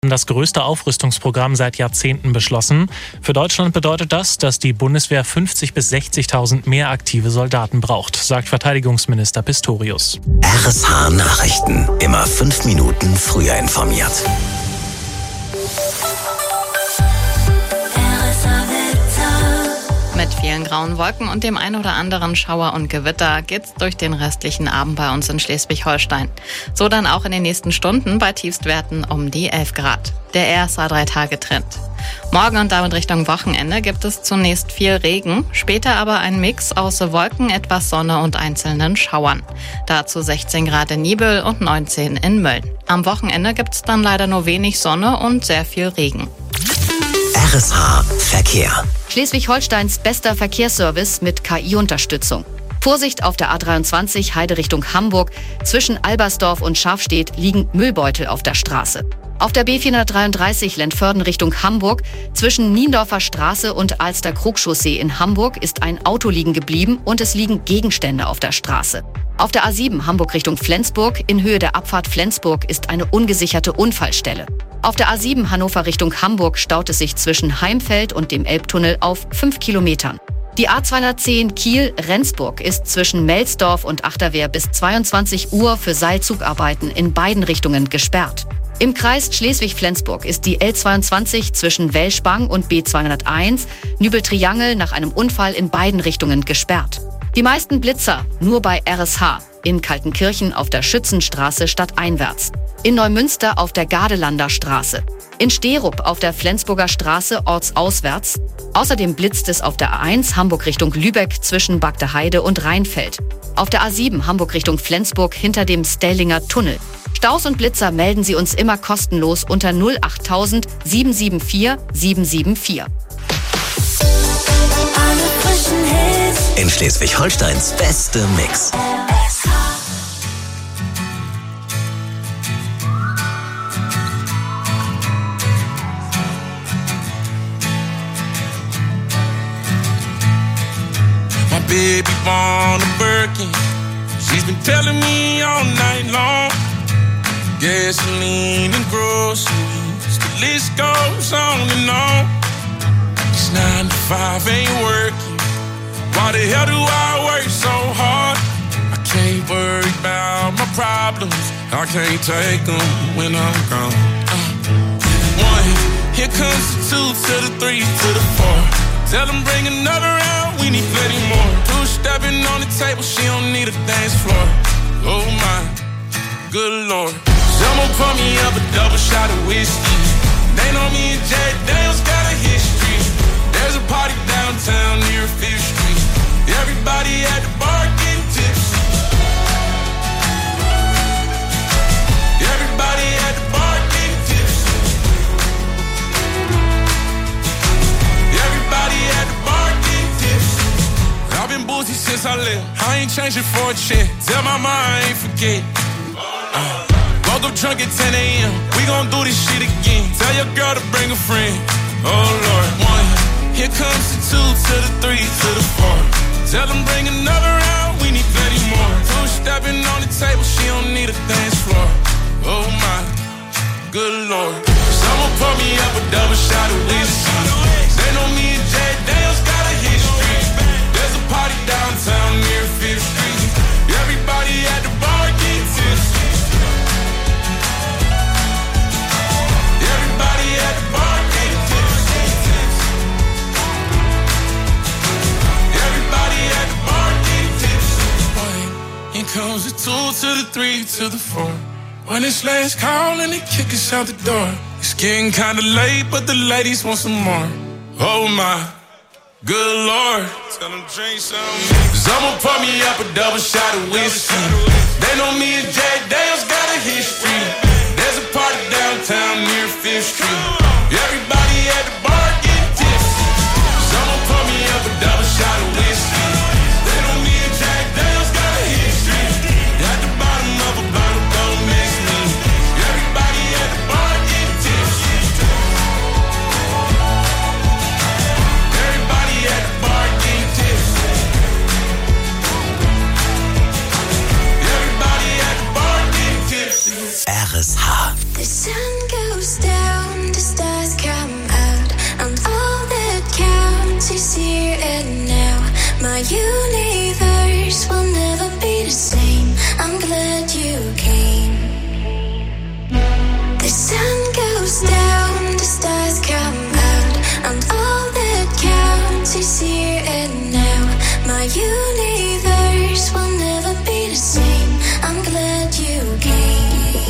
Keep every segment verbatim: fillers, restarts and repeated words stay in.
hatten das größte Aufrüstungsprogramm seit Jahrzehnten beschlossen. Für Deutschland bedeutet das, dass die Bundeswehr fünfzigtausend bis sechzigtausend mehr aktive Soldaten braucht, sagt Verteidigungsminister Pistorius. R S H Nachrichten. Immer fünf Minuten früher informiert. Mit vielen grauen Wolken und dem ein oder anderen Schauer und Gewitter geht's durch den restlichen Abend bei uns in Schleswig-Holstein. So dann auch in den nächsten Stunden bei Tiefstwerten um die elf Grad. Der R S A-Drei-Tage-Trend. Morgen und damit Richtung Wochenende gibt es zunächst viel Regen, später aber ein Mix aus Wolken, etwas Sonne und einzelnen Schauern. Dazu sechzehn Grad in Nibel und neunzehn in Mölln. Am Wochenende gibt's dann leider nur wenig Sonne und sehr viel Regen. R S H Verkehr. Schleswig-Holsteins bester Verkehrsservice mit K I-Unterstützung. Vorsicht auf der A dreiundzwanzig Heide Richtung Hamburg. Zwischen Albersdorf und Schafstedt liegen Müllbeutel auf der Straße. Auf der B vierhundertdreiunddreißig Lentförden Richtung Hamburg. Zwischen Niendorfer Straße und Alster-Krug-Chaussee in Hamburg ist ein Auto liegen geblieben und es liegen Gegenstände auf der Straße. Auf der A sieben Hamburg Richtung Flensburg in Höhe der Abfahrt Flensburg ist eine ungesicherte Unfallstelle. Auf der A sieben Hannover Richtung Hamburg staut es sich zwischen Heimfeld und dem Elbtunnel auf fünf Kilometern. Die A zweihundertzehn Kiel-Rendsburg ist zwischen Melsdorf und Achterwehr bis zweiundzwanzig Uhr für Seilzugarbeiten in beiden Richtungen gesperrt. Im Kreis Schleswig-Flensburg ist die L zweiundzwanzig zwischen Welschbang und B zweihunderteins Nübel-Triangel nach einem Unfall in beiden Richtungen gesperrt. Die meisten Blitzer nur bei R S H. In Kaltenkirchen auf der Schützenstraße stadteinwärts. In Neumünster auf der Gardelander Straße. In Sterup auf der Flensburger Straße ortsauswärts. Außerdem blitzt es auf der A eins Hamburg Richtung Lübeck zwischen Bagdeheide und Rheinfeld. Auf der A sieben Hamburg Richtung Flensburg hinter dem Stellinger Tunnel. Staus und Blitzer melden Sie uns immer kostenlos unter null achttausend sieben sieben vier sieben sieben vier. In Schleswig-Holsteins beste Mix. My baby born a Birkin. She's been telling me all night long. Gasoline and groceries, the list goes on and on. It's nine to five ain't working. Why the hell do I work so hard? I can't worry about my problems. I can't take them when I'm gone. Uh, one, here comes the two to the three to the four. Tell them bring another round, we need plenty more. Two stepping on the table, she don't need a dance floor. Oh my, good Lord. Someone pour me up a double shot of whiskey. They know me and Jack Daniels got a history. There's a party downtown near Fifth Street. Everybody at the bar getting tipsy. Everybody at the bar getting tipsy. Everybody at the bar getting tipsy. I've been boozy since I left. I ain't changing for a check. Tell my mom I ain't forget. Uh, woke up drunk at ten a.m. We gon' do this shit again. Tell your girl to bring a friend. Oh Lord, one. Here comes the two to the three to the four. Tell them bring another round, we need plenty more. Two stepping on the table, she don't need a dance floor. Oh my, good Lord. Someone pour me up a double shot of whiskey. They know me and Jack Daniels got a history. There's a party downtown near Fifth Street. Everybody at the bar getting tipsy. Everybody at the bar getting tipsy. Everybody at the bar getting tipsy. Here comes the two to the three to the four. When it's last call and they kick us out the door. It's getting kinda late, but the ladies want some more. Oh my, good Lord. Tell them drink some. Someone pour me up a double shot of whiskey. They know me and Jack Daniels got a history. There's a party downtown near Fifth Street. Everybody at the bar getting tipsy. Someone pour me up a double shot of whiskey. They know me and Jack Daniels got a history. At the bottom of a bottle, don't miss me. Everybody at the bar getting tipsy. Everybody at the bar getting tipsy. Everybody at the bar getting tipsy. R S H. The sun goes down. My universe will never be the same. I'm glad you came. The sun goes down, the stars come out, and all that counts is here and now. My universe will never be the same. I'm glad you came.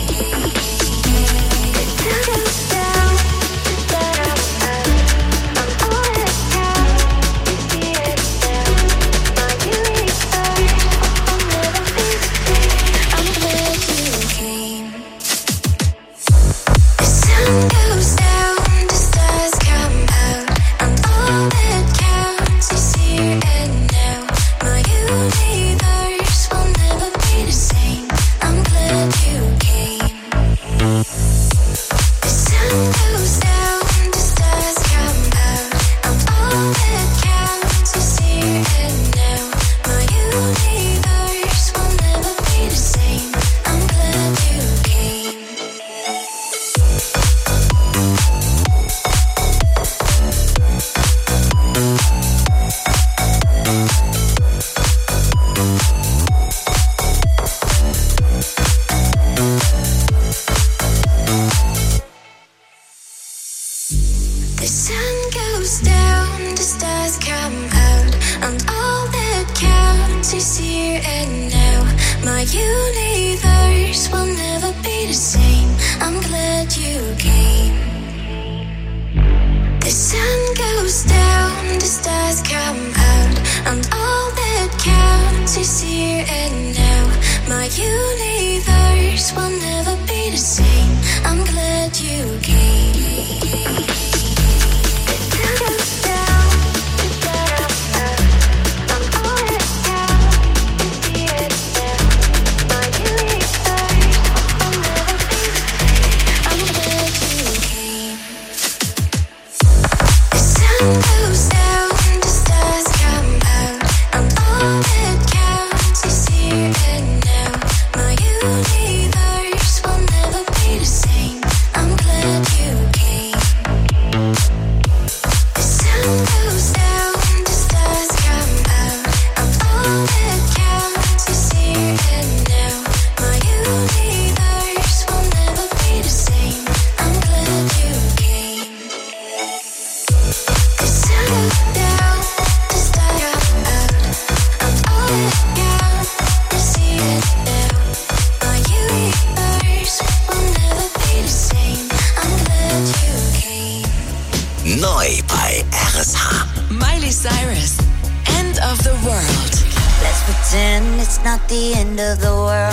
Neu bei R S H. Miley Cyrus, End of the World. Let's pretend it's not the end of the world.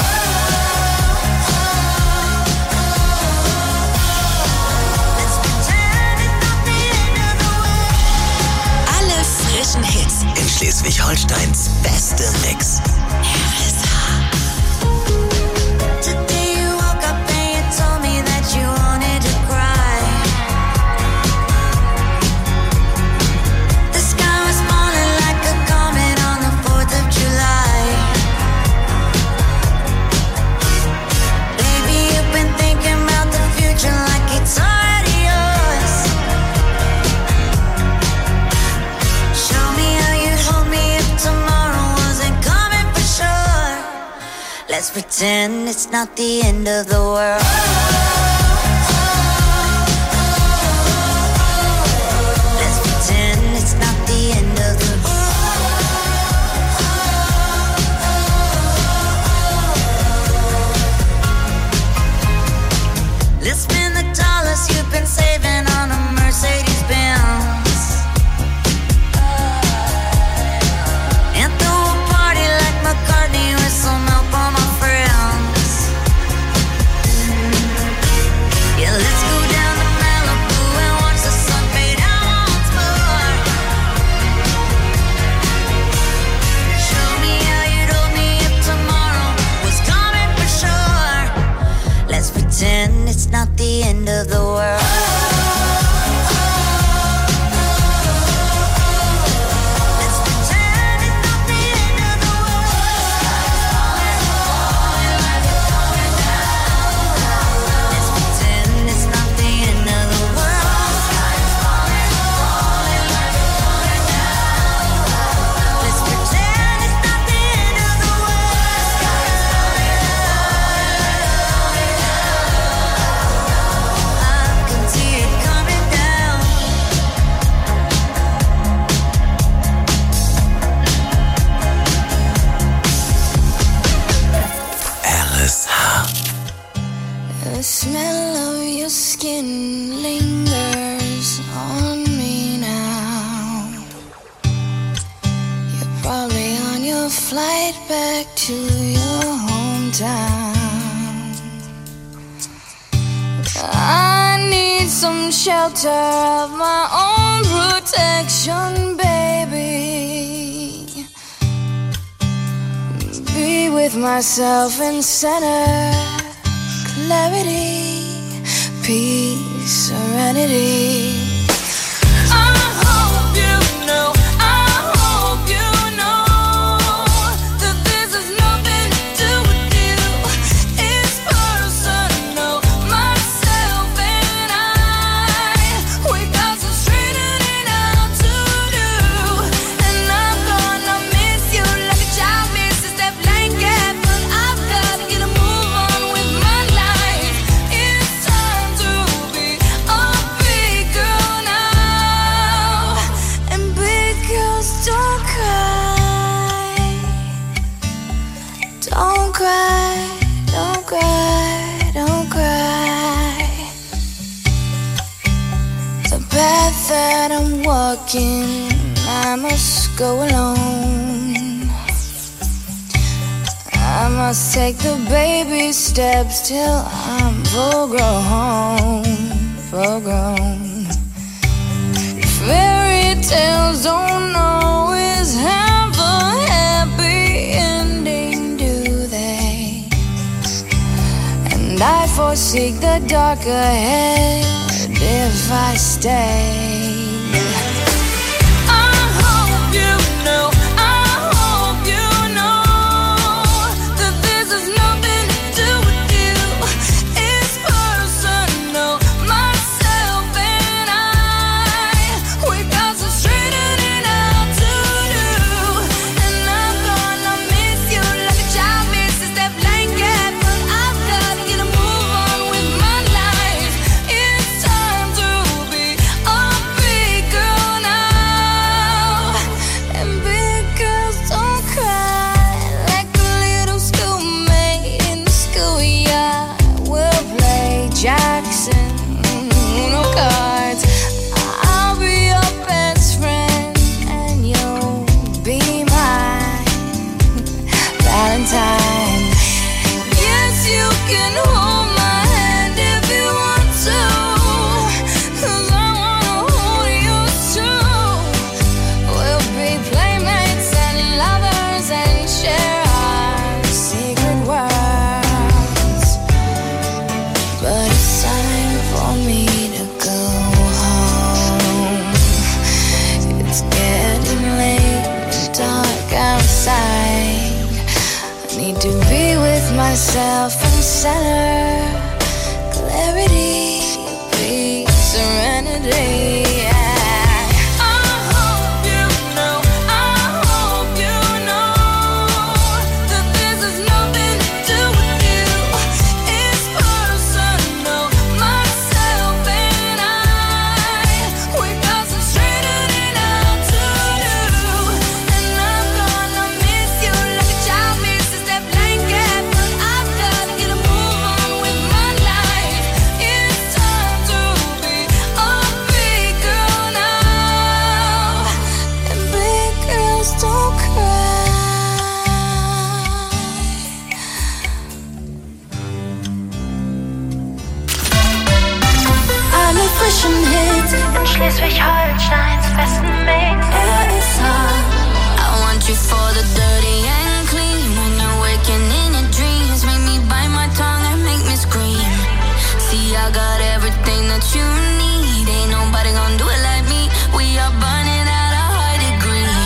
Let's pretend it's not the end of the world. Alle frischen Hits in Schleswig-Holsteins beste Mix. R S H. Today you woke up and you told me that you wanted to cry. The sky was falling like a comet on the fourth of July. Baby, you've been thinking about the future like it's already yours. Show me how you'd hold me if tomorrow wasn't coming for sure. Let's pretend it's not the end of the world. Let's pretend it's not the end of the world. Let's spend the dollars you've been saving on a Mercedes Benz and throw a party like McCartney with some help on my friends. sun lingers on me now. You're probably on your flight back to your hometown. I need some shelter of my own protection, baby. Be with myself in center, clarity, peace, serenity. I hope you know, I hope you know that this has nothing to do with you. It's personal, myself and I. We got some straightening out to do, and I'm gonna miss you like a child misses that blanket. But I've gotta get a move on with my life. It's time to be a big girl now. And big girls don't cry. Don't cry, don't cry, don't cry. The path that I'm walking, I must go alone. I must take the baby steps till I'm full grown, full grown. Fairy tales don't always have a happy ending, do they? And I foresee the dark ahead if I stay. I hope you know, I hope you know that this has nothing to do with you. It's personal, myself and I. We got some straightening out to do, and I'm gonna miss you like a child misses that blanket. But I've gotta get a move on with my life. It's time to be a big girl now. And big girls don't cry like a little schoolmate in the schoolyard. We'll play Jackson, Uno cards. I'll be your best friend and you'll be my Valentine. Yes, you can hold my hand if you want to, 'cause I wanna hold you too. We'll be playmates and lovers and share our secret worlds. But it's time for me to go home. It's getting late and dark outside. I need to be with myself in center, clarity, peace, serenity. Yeah. I hope you know, I hope you know that this has nothing to do with you. It's personal, myself and I. We got some straightening out to do, and I'm gonna miss you like a child misses that blanket. But I've gotta get a move on with my life. It's time to be a big girl now. And big girls don't cry. Alle frischen Hits in Schleswig-Holsteins besten Mix. R S H. I want you for the dirty and clean. When you're waking in your dreams, make me bite my tongue and make me scream. See, I got everything that you need. Ain't nobody gonna do it like me. We are burning at a high degree.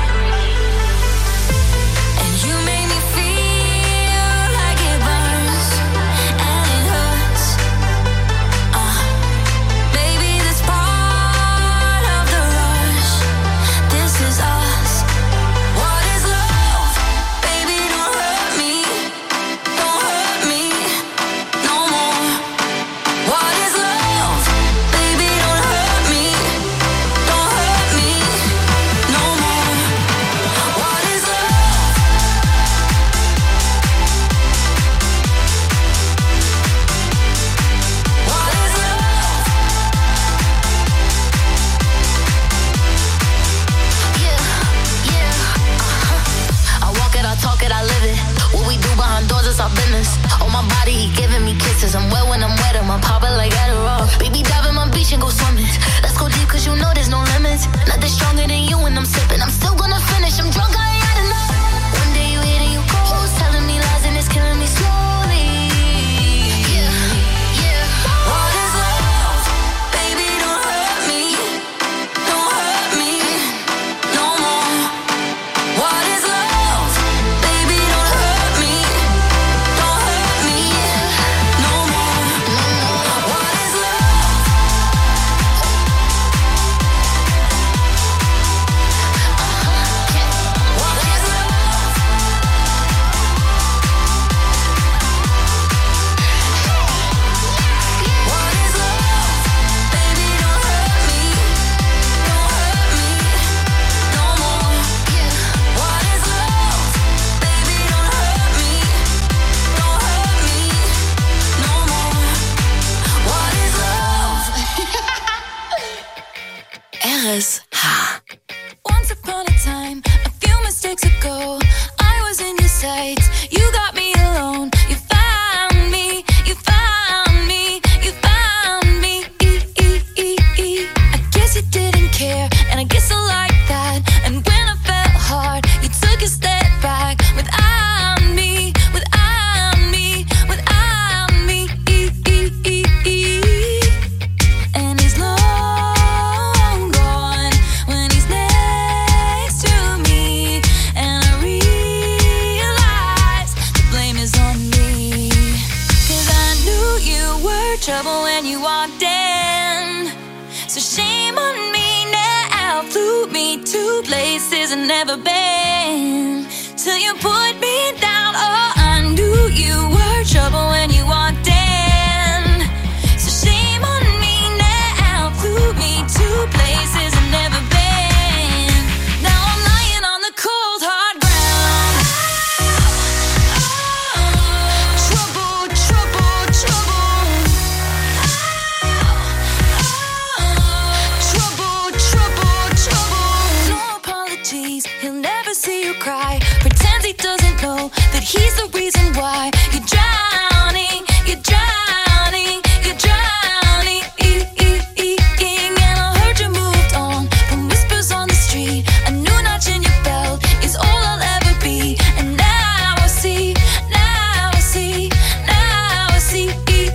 And you make me feel like it burns and it hurts. Uh, baby, this part of the rush. This is us. What is love? Baby, don't hurt me. Don't hurt me no more. What is love? Iris H. Once upon a time, a few mistakes ago, I was in your sights. You got me alone. You found me. You found me. You found me. I guess you didn't care, and I guess I like that. And when I felt hard, you took a step back. Without me, without me, without me. And he's long gone when he's next to me. And I realize the blame is on me. 'Cause I knew you were trouble when you walked in. So shame on me now. Flew me to places I've never been. Till you put me down. Oh, I knew you were trouble when you walked in. So shame on me now. Flew me to places I've never been. Now I'm lying on the cold hard ground. Trouble, trouble, trouble. Trouble, trouble, trouble. No apologies, he'll never see you cry. Pretends he doesn't know that he's the reason why you're drowning, you're drowning, you're drowning. And I heard you moved on from whispers on the street. A new notch in your belt is all I'll ever be. And now I see, now I see, now I see.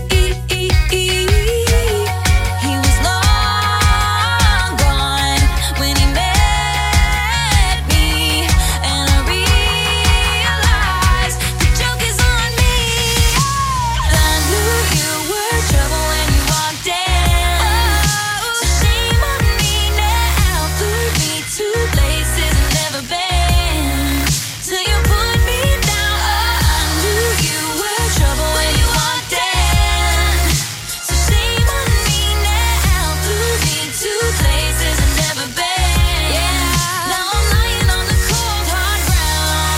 He was long gone when he met me. And I realized the joke is on me. I knew you were trouble when you walked in. So shame on me now. Flew me to places I've never been. Till you put me down. I knew you were trouble when you walked in. So shame on me now. Flew me to places I've never been. Now I'm lying on the cold hard ground.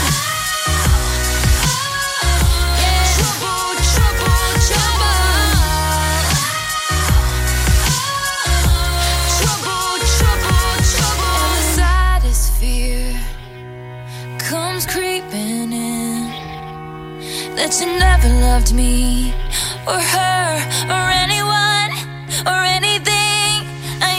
Trouble, trouble, trouble. Trouble, trouble, trouble. And the saddest fear comes creeping in, that you never loved me or her or anyone or anything. I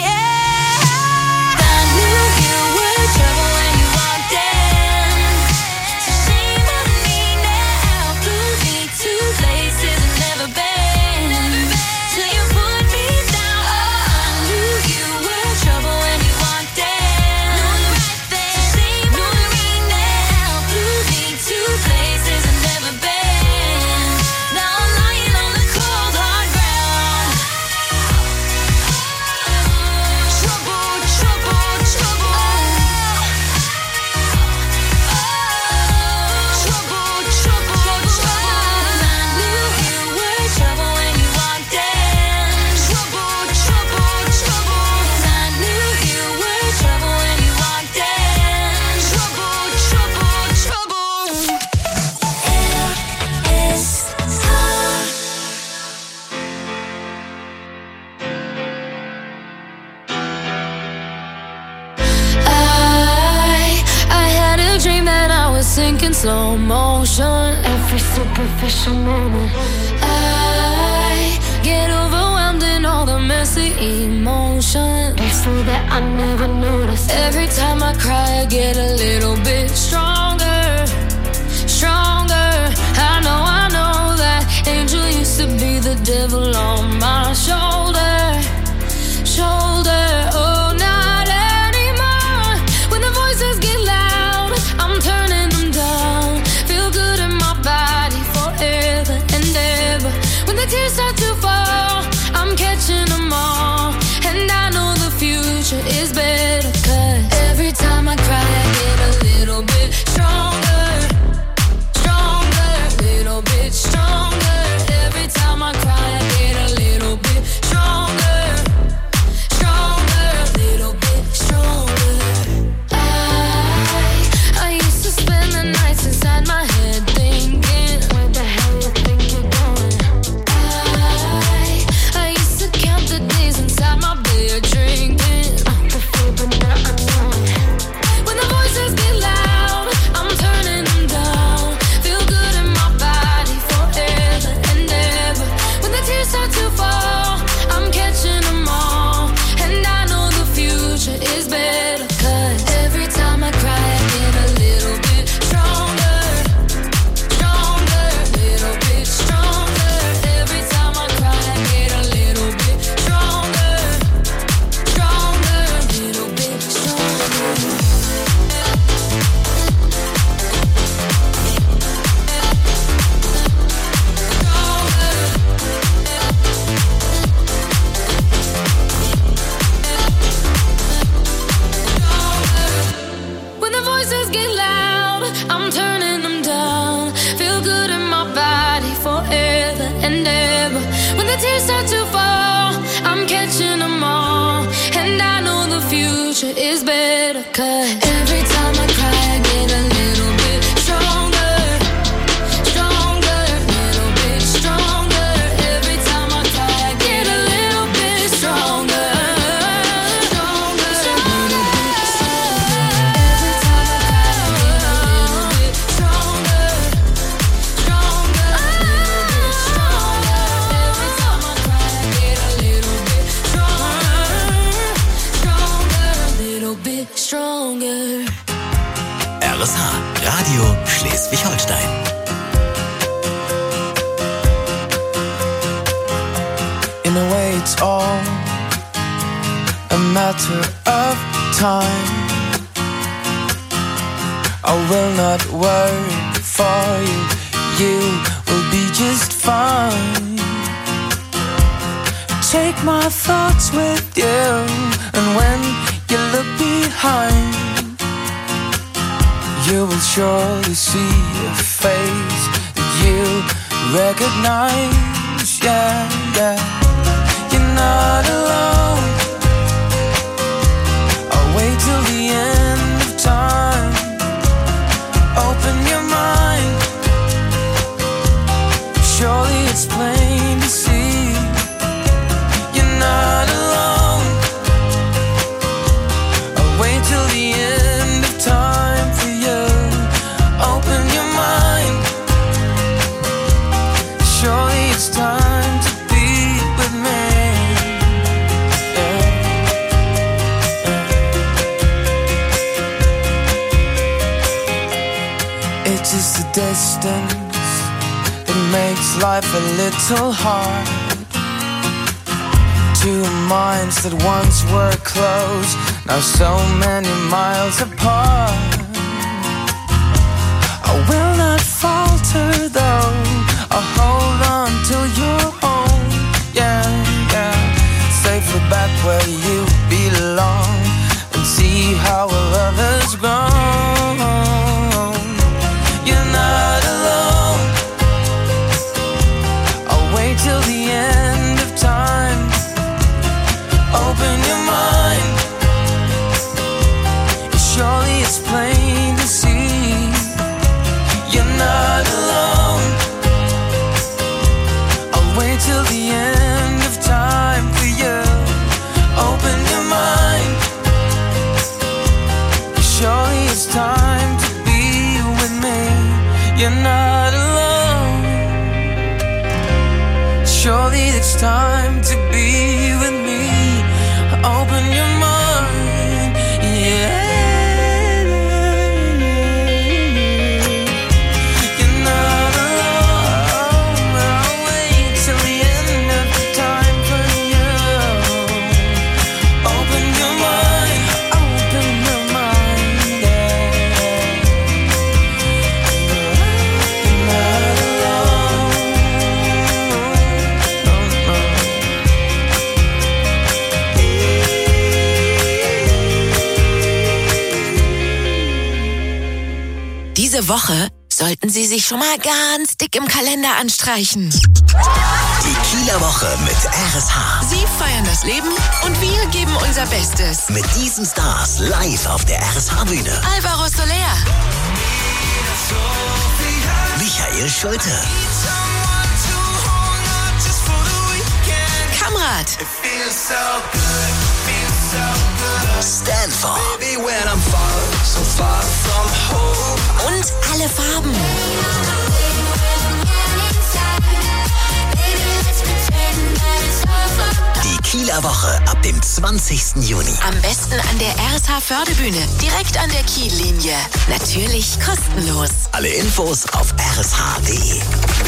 knew you were trouble when you walked in. So shame on me now. Flew me to places I've never been. Till you put me down. I knew you were trouble when you walked in. So shame on me now. Flew me to places I've never been. Now I'm lying on the cold hard ground. Trouble, trouble, trouble. Trouble, trouble, trouble. I knew you were trouble when you walked in. Trouble, trouble, trouble. I knew you were trouble when you walked in. Trouble, trouble, trouble. Is I, I had a dream that I was sinking slow motion. Every superficial moment. I get overwhelmed in all the messy emotions. So that I never noticed. Every time I cry, I get a little bit stronger, stronger. I know, I know that angel used to be the devil on my shoulder, shoulder. Oh, not anymore. When the voices get loud, I'm turning them down. Feel good in my body forever and ever. When the tears start to fall, I'm catching them all. And I know the future is better. 'Cause every time I cry, I get a little bit stronger, stronger, little bit stronger. Every time I cry, I get a little bit stronger, stronger, little bit stronger. I, I used to spend the nights inside my head thinking, where the hell you think you're going? I, I used to count the days inside my bed drinking. I prefer 'Cause every time I cry, I get a little bit stronger, stronger, little bit stronger. Every time I cry, I get a little bit stronger, stronger, little bit stronger. Every time I cry, I get a little bit stronger, stronger, little bit stronger. Every time I cry, I get a little bit stronger, stronger, little bit stronger. R S H, Radio Schleswig-Holstein. In a way it's all a matter of time. I will not worry for you, you will be just fine. Take my thoughts with you, and when you look behind, you will surely see a face that you recognize. Yeah, yeah. You're not alone. I'll wait till the end of time. Open your mind. Surely it's plain to see. You're not alone. I'll wait till the end of time for you. Open your mind. Surely it's time to be with me. Yeah. Yeah. It is the distance that makes life a little hard. Two minds that once were close, now so many miles apart. I will not falter though, I'll hold on till you're home. Yeah, yeah. Safely back where you belong, and see how our love has grown. You're not alone. I'll wait till the end of time. Open your mind. Surely it's plain to see. You're not alone. I'll wait till the end of time for you. Open your mind. Surely it's time to be with me. You're not alone. Surely it's time to be with me. Open your mind. Yeah. Diese Woche sollten Sie sich schon mal ganz dick im Kalender anstreichen. Die Kieler Woche mit R S H. Sie feiern das Leben und wir geben unser Bestes. Mit diesen Stars live auf der R S H-Bühne. Alvaro Soler, Michael Schulte, Kamrat, Stanford und alle Farben. Die Kieler Woche ab dem zwanzigsten Juni. Am besten an der R S H-Förderbühne, direkt an der Kiellinie. Natürlich kostenlos. Alle Infos auf r s h punkt d e.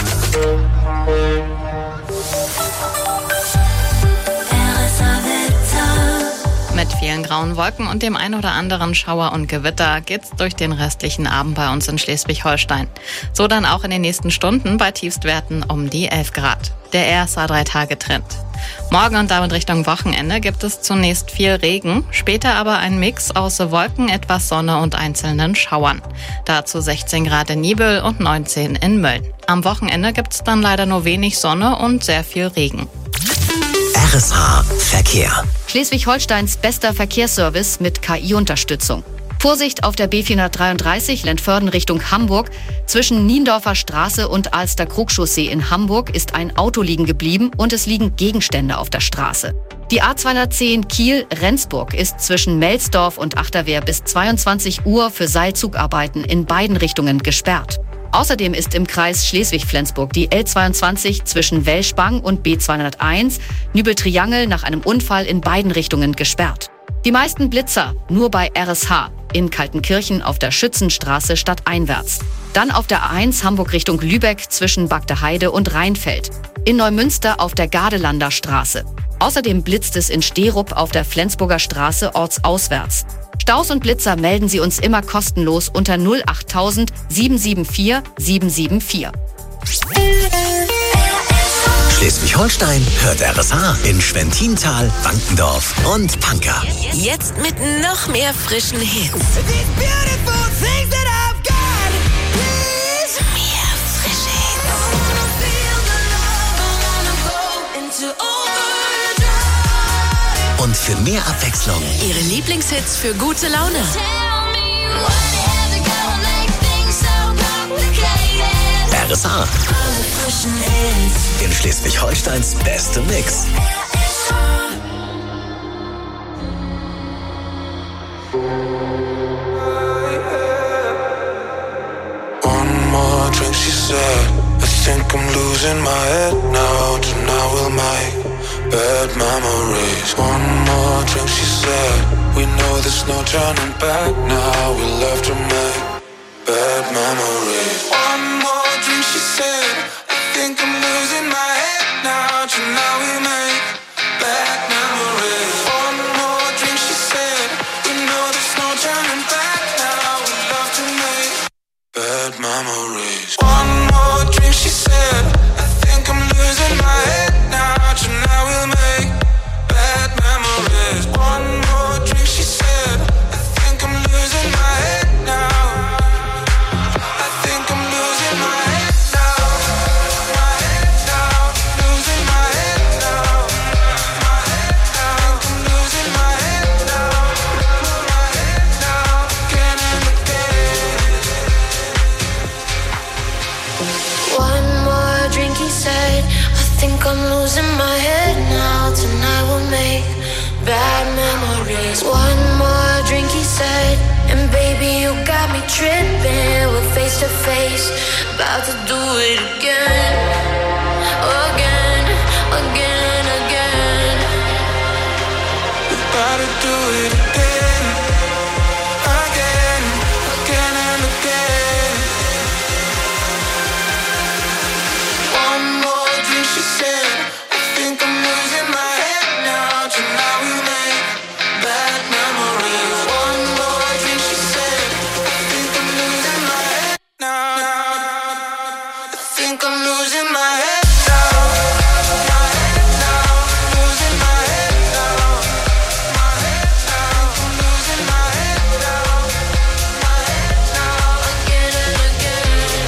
Mit vielen grauen Wolken und dem ein oder anderen Schauer und Gewitter geht's durch den restlichen Abend bei uns in Schleswig-Holstein. So dann auch in den nächsten Stunden bei Tiefstwerten um die elf Grad. Der R S A-drei-Tage-Trend. Morgen und damit Richtung Wochenende gibt es zunächst viel Regen, später aber ein Mix aus Wolken, etwas Sonne und einzelnen Schauern. Dazu sechzehn Grad in Nibel und neunzehn in Mölln. Am Wochenende gibt's dann leider nur wenig Sonne und sehr viel Regen. R S H Verkehr. Schleswig-Holsteins bester Verkehrsservice mit K I-Unterstützung. Vorsicht auf der B vierhundertdreiunddreißig Lentförden Richtung Hamburg. Zwischen Niendorfer Straße und Alster-Krug-Chaussee in Hamburg ist ein Auto liegen geblieben und es liegen Gegenstände auf der Straße. Die A zweihundertzehn Kiel-Rendsburg ist zwischen Melsdorf und Achterwehr bis zweiundzwanzig Uhr für Seilzugarbeiten in beiden Richtungen gesperrt. Außerdem ist im Kreis Schleswig-Flensburg die L zweiundzwanzig zwischen Wellspang und B zweihunderteins Nübel-Triangel nach einem Unfall in beiden Richtungen gesperrt. Die meisten Blitzer nur bei R S H in Kaltenkirchen auf der Schützenstraße stadteinwärts. Dann auf der A eins Hamburg Richtung Lübeck zwischen Bagdeheide und Rheinfeld. In Neumünster auf der Gardelander Straße. Außerdem blitzt es in Sterup auf der Flensburger Straße ortsauswärts. Staus und Blitzer melden Sie uns immer kostenlos unter null achttausend sieben sieben vier sieben sieben vier. Schleswig-Holstein hört R S H in Schwentintal, Wankendorf und Pankow. Jetzt mit noch mehr frischen Hits. Mehr frische Hits. Und für mehr Abwechslung Ihre Lieblingshits für gute Laune. R S H. In Schleswig-Holsteins beste Mix. One more drink, she said. I think I'm losing my head now. Tonight we'll make bad memories. One more drink, she said. We know there's no turning back now. We love to make bad memories. One more drink, she said. I think I'm losing my head now. Tonight we make bad memories. One more drink, she said. We know there's no turning back now. We love to make bad memories. One more drink, she said. I think I'm losing my head now. Tonight we'll make bad memories. One more drink, she said. I think I'm losing my head now. I think I'm losing my head now. My head now. Losing my head now. My head now. I'm losing my head now. My head now. Again and again. One more drink, he said. I think I'm losing my head now. Tonight we'll make bad memories. One more drink, he said. And baby, you got me tripping. We're face to face, about to do it again. Again, again, again. About to do it again. Again, again and again. One more drink, she said. I think I'm losing my head now. Tonight we make bad memories. One more drink, she said. I think I'm losing my head now. I think I'm losing my head now. My head now. Losing my head now. My head now. I'm losing my head now. My head now. Again and again.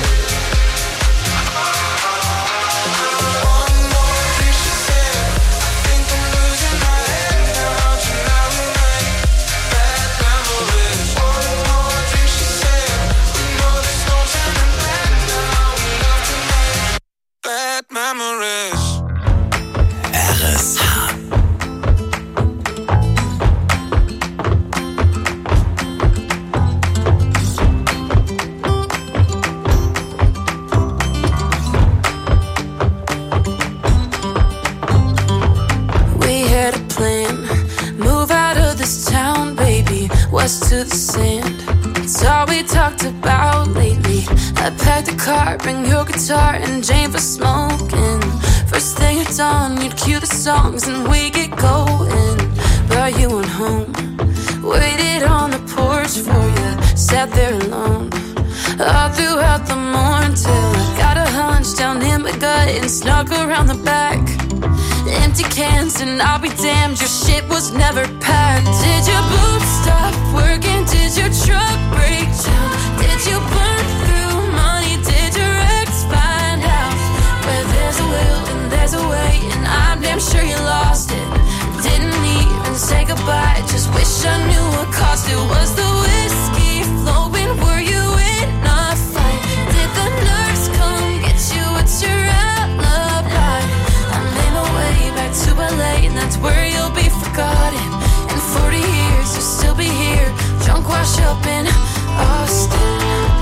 One more drink, she said. I think I'm losing my head now. Tonight we make bad memories. One more drink, she said. We know there's no turning back now. We love to make bad memories. R S H. We had a plan, move out of this town, baby, west to the sand. It's all we talked about lately. I packed a car, bring your guitar and Jane for smoking. First thing at dawn, you'd cue the songs and we get going. Brought you on home, waited on the porch for you, sat there alone. All throughout the morning till I got a hunch down in my gut and snuck around the back. Empty cans and I'll be damned, your shit was never packed. Did your boots stop working? Did your truck break down? Did you burn through money? Did your ex find out? Where there's a will and there's a way, and I'm damn sure you lost it. Didn't even say goodbye, just wish I knew what caused it. Was the whiskey flowing? Were you in a fight? Did the nurse come get you? What's your alibi? I made my way back to L A, and that's where you'll be forgotten. In forty years, you'll still be here, drunk, washed up in Austin.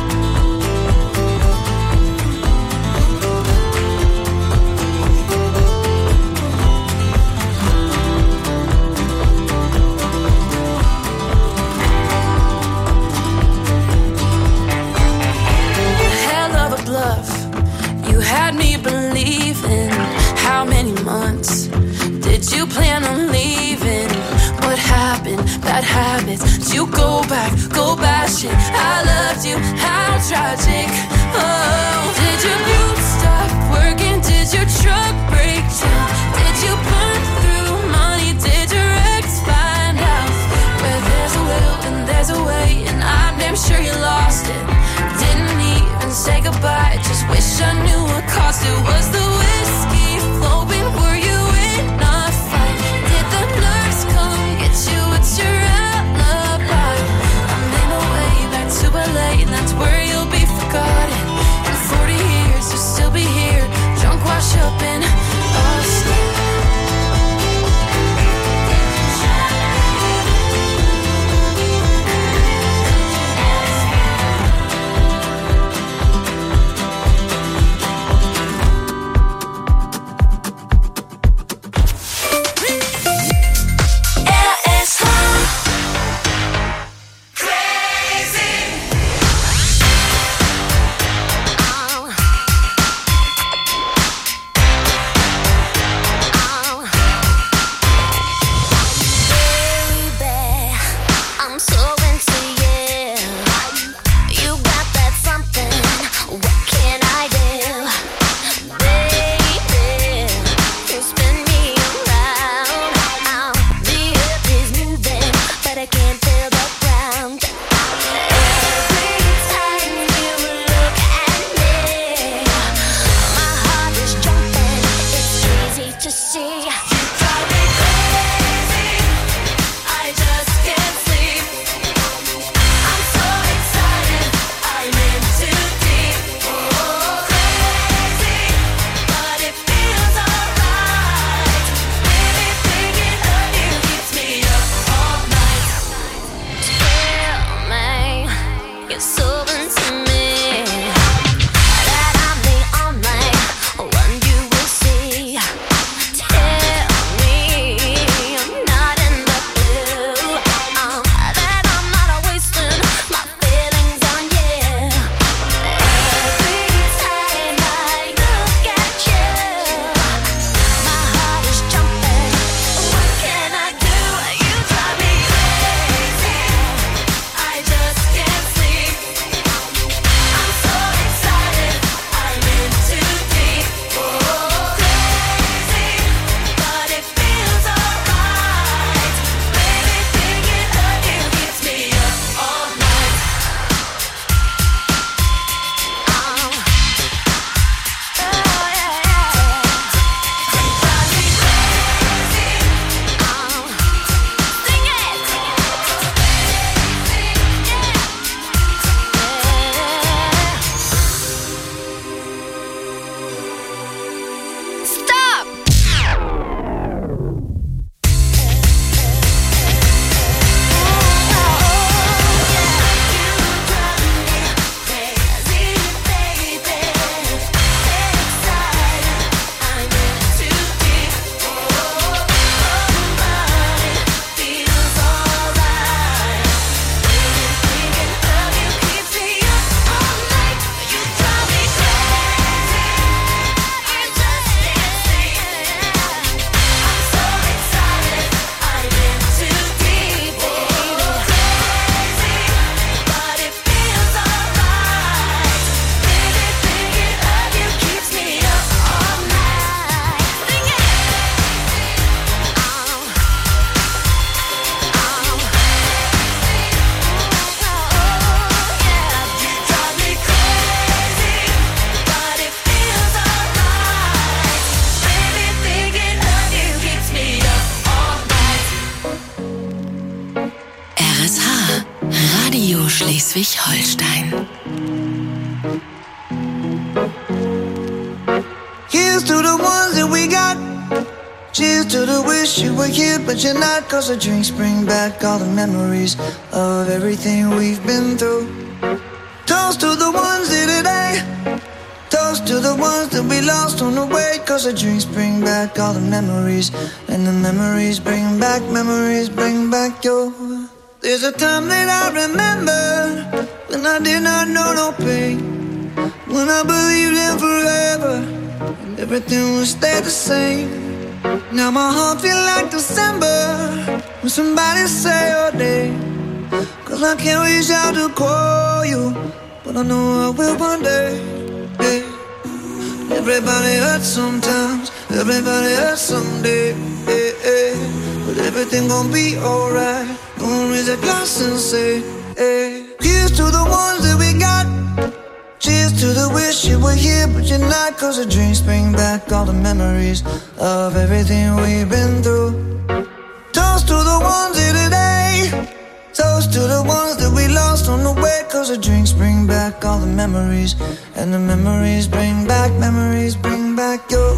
You had me believing. How many months did you plan on leaving? What happened? Bad habits. Did you go back, go bashing? I loved you, how tragic. Oh, did your boots stop working? Did your truck break down? Did you burn through money? Did your ex find out? Where there's a will and there's a way, and I'm damn sure you lost it. Didn't even say goodbye, just wish I knew what caused it. Was the whiskey flowing? Were you in a fight? Did the nurse come get you? It's your alibi. I made my way back to L A, and that's where you'll be forgotten. Schleswig-Holstein. Here's to the ones that we got. Cheers to the wish you were here but you're not. Cause the drinks bring back all the memories of everything we've been through. Toast to the ones here today. Toast to the ones that we lost on the way. Cause the drinks bring back all the memories. And the memories bring back, memories bring back your. There's a time that I remember when I did not know no pain. When I believed in forever and everything would stay the same. Now my heart feel like December when somebody say your name. Cause I can't reach out to call you, but I know I will one day. Yeah. Everybody hurts sometimes, everybody hurts someday. Yeah, yeah. But everything gon' be alright. Gonna raise a glass and say, hey. Here's to the ones that we got. Cheers to the wish you were here but you're not. Cause the drinks bring back all the memories of everything we've been through. Toast to the ones here today. Toast to the ones that we lost on the way. Cause the drinks bring back all the memories. And the memories bring back, memories bring back your.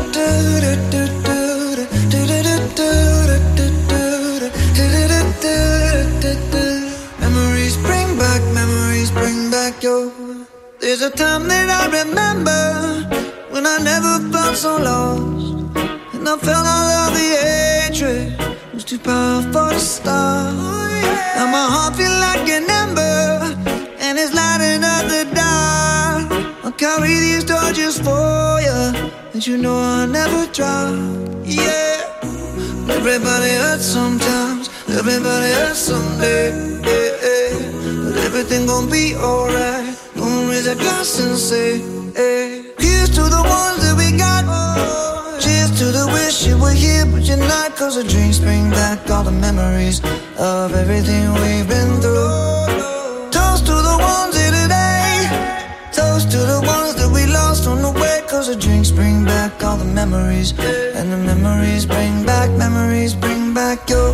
Memories bring back, memories bring back your. There's a time that I remember when I never felt so lost. And I felt all of the hatred was too powerful to stop. Now my heart feel like an ember and it's lighting up the dark. I'll carry these torches for you and you know I'll never drop. Yeah. Everybody hurts sometimes, everybody hurts someday. Yeah, yeah. But everything gon' be alright. Gonna raise a glass and say, hey. Here's to the ones that we got. Cheers to the wish you were here but you're not. Cause the drinks bring back all the memories of everything we've been through. Toast to the ones here today. Toast to the ones that we lost on the way. Cause the drinks bring back all the memories. And the memories bring back, memories bring back your.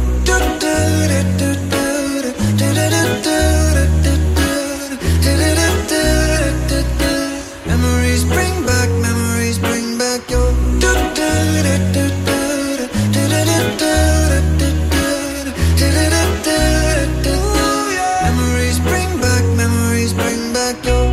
Memories bring back, memories bring back your. Memories bring back, memories bring back your.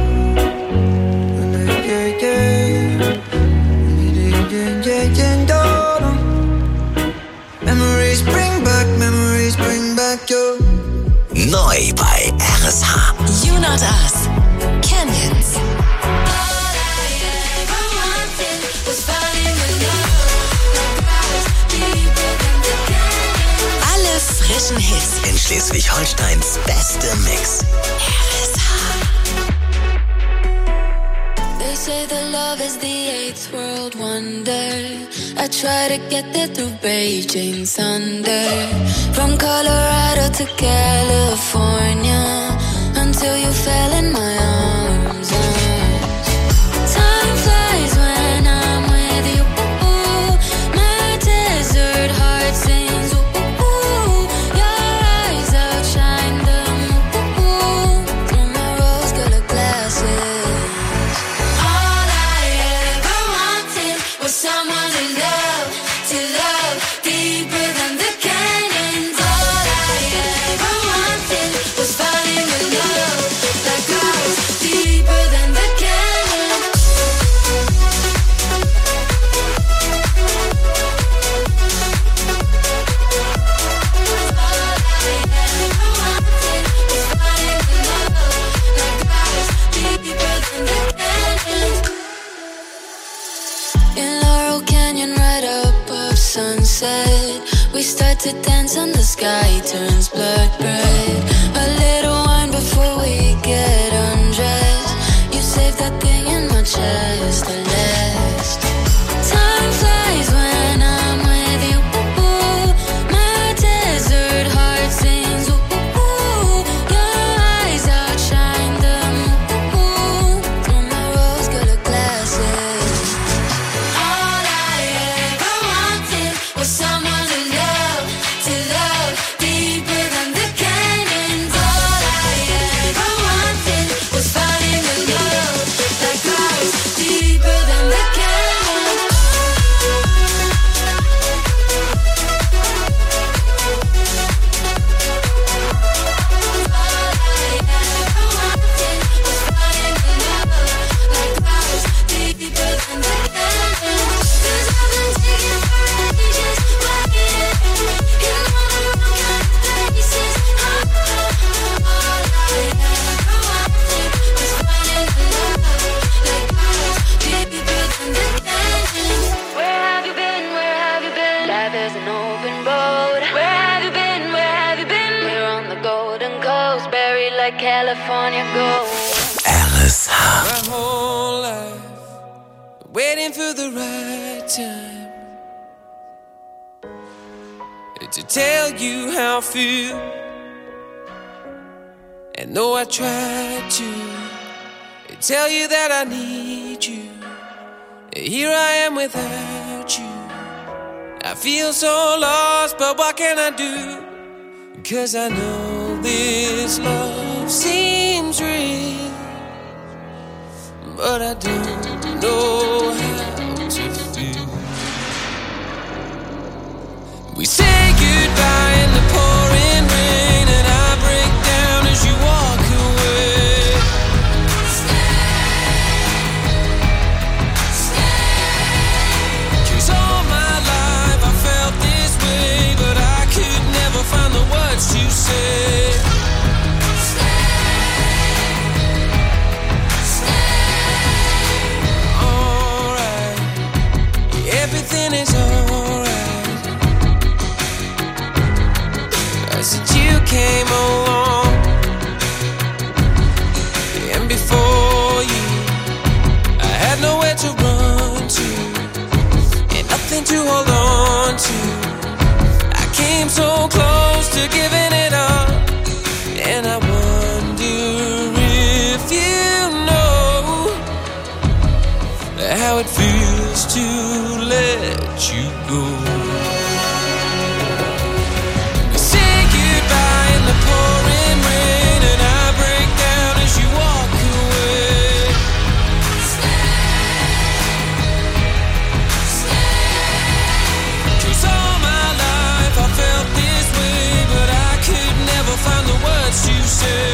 Memories bring back, memories bring back your. Neu bei R S H. You Not Us. Canyons. Alle frischen Hits In Schleswig-Holsteins beste Mix. R S H. They say that love is the eighth world wonder. I try to get there through Beijing Sunday. From Colorado to California, until you fell in my arms. Time flies when I'm with you. My desert heart sings. Your eyes outshine them through my rose-colored glasses. All I ever wanted was someone to love, to love deeper than the canyons. All I ever wanted was falling in love like clouds deeper than the canyons. All I ever wanted was falling in love like clouds deeper than the canyons. In Laurel Canyon, right above sunset, we start to dance and the sky turns blood red. A little wine before we get undressed. You save that thing in my chest to last. Time flies when I'm with you. My desert heart sings. Your eyes outshine them through my rose-colored glasses. All I ever wanted was someone to love, to love deeper than the canyons. All I like California gold. R S H. My whole life waiting for the right time to tell you how I feel. And though I tried to tell you that I need you, here I am without you. I feel so lost, but what can I do? 'Cause I know this love seems real, but I don't know how to feel. We say goodbye in the pouring rain, and I break down as you walk away. Stay, stay. 'Cause all my life I felt this way, but I could never find the words to say. Everything is alright. I said you came along, and before you I had nowhere to run to, and nothing to hold on to. I came so close to giving it up, and I wonder if you know how it feels to let you go. We say goodbye in the pouring rain, and I break down as you walk away. Stay, stay. 'Cause all my life I felt this way, but I could never find the words to say.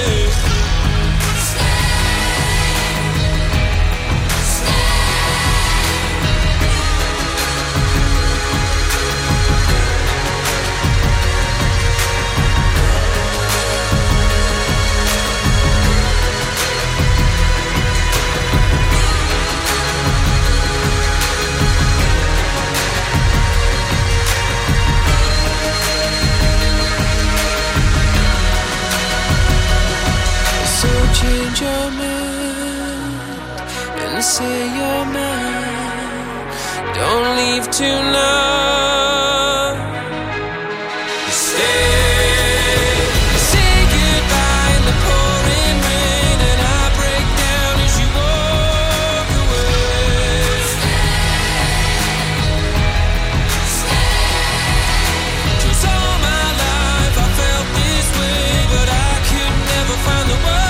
Change your mind and say you're mine. Don't leave tonight. Stay. Say goodbye in the pouring rain, and I break down as you walk away. Stay, stay. 'Cause all my life I felt this way, but I could never find the words.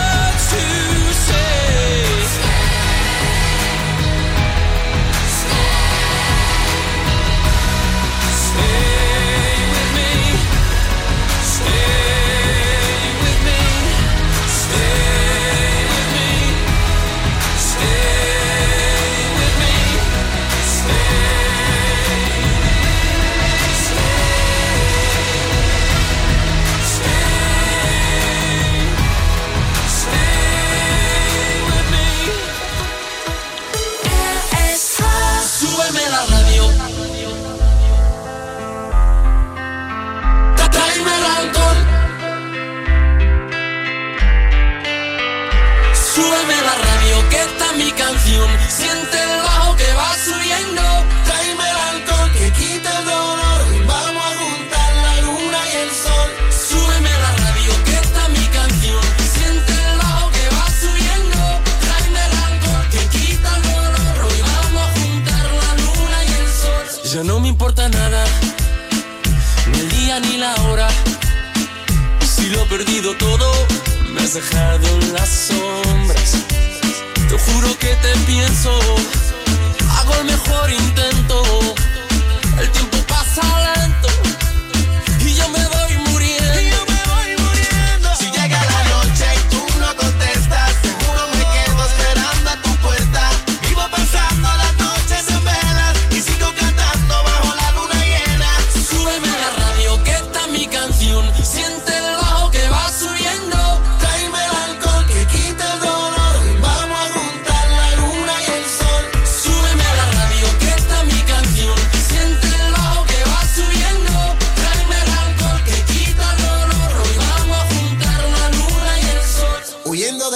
Siente el bajo que va subiendo. Tráeme el alcohol que quita el dolor, y vamos a juntar la luna y el sol. Súbeme la radio que está mi canción. Siente el bajo que va subiendo. Tráeme el alcohol que quita el dolor, y vamos a juntar la luna y el sol. Ya no me importa nada, ni el día ni la hora. Si lo he perdido todo, me has dejado en las sombras. Te juro que te pienso, hago el mejor intento. El tiempo pasa lento y yo me voy muriendo. Y yo me voy muriendo. Si llega la noche y tú no contestas, seguro me quedo esperando a tu puerta. Vivo pasando las noches en velas y sigo cantando bajo la luna llena. Súbeme la radio que está mi canción. Siente el bajo que va subiendo. Tráeme el alcohol que quita el dolor, y vamos a juntar la luna y el sol. Súbeme a la radio que está mi canción. Siente el bajo